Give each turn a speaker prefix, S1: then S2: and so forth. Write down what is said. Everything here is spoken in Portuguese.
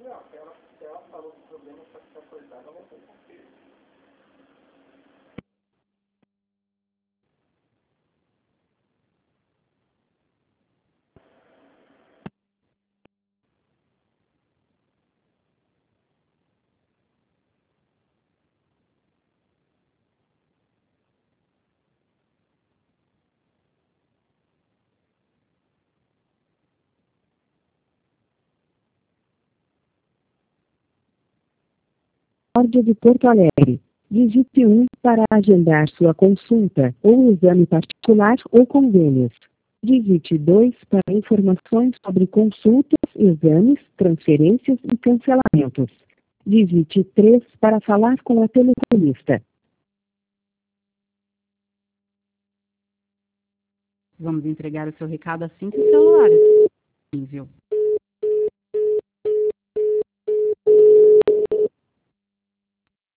S1: Não, se ela falou do problema para ficar acordada, ela vai ter conferir.
S2: Ordem de Porto Alegre. Digite 1 para agendar sua consulta, ou exame particular ou convênios. Digite 2 para informações sobre consultas, exames, transferências e cancelamentos. Digite 3 para falar com a telefonista.
S3: Vamos entregar o seu recado assim que o celular é disponível.